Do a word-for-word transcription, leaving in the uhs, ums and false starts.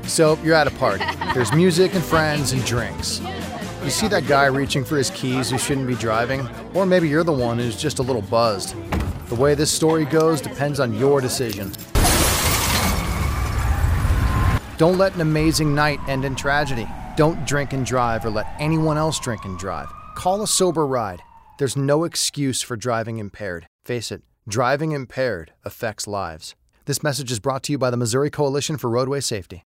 So you're at a party. There's music and friends and drinks. You see that guy reaching for his keys who shouldn't be driving? Or maybe you're the one who's just a little buzzed. The way this story goes depends on your decision. Don't let an amazing night end in tragedy. Don't drink and drive or let anyone else drink and drive. Call a sober ride. There's no excuse for driving impaired. Face it, driving impaired affects lives. This message is brought to you by the Missouri Coalition for Roadway Safety.